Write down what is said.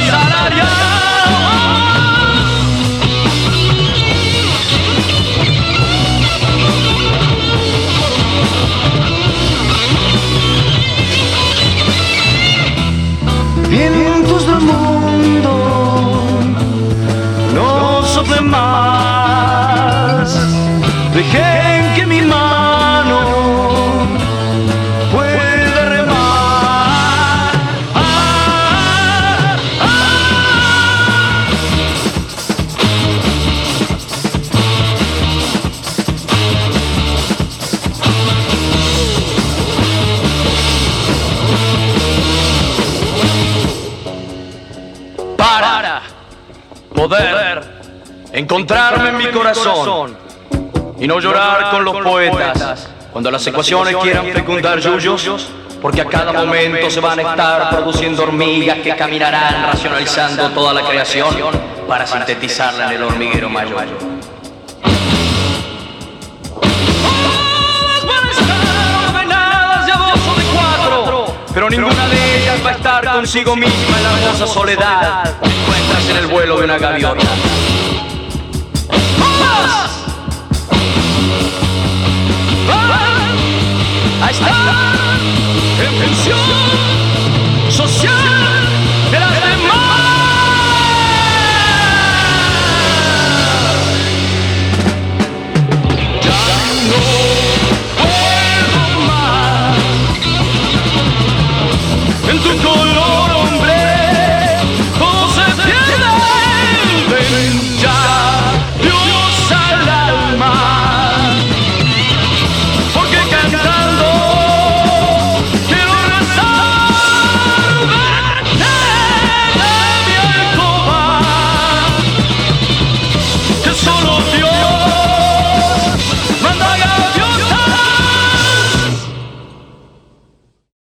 Vientos del mundo no soplen más, dejen que mi mano pueda remar. Para poder encontrarme en mi corazón y no llorar con los poetas cuando las ecuaciones quieran fecundar yuyos, porque a cada momento se van a estar produciendo hormigas que caminarán racionalizando toda la creación para sintetizarla en el hormiguero mayor. Todas van a estar ordenadas de a dos o de cuatro, pero ninguna de ellas va a estar consigo misma en la hermosa soledad que encuentras en el vuelo de una gaviota. A estar en función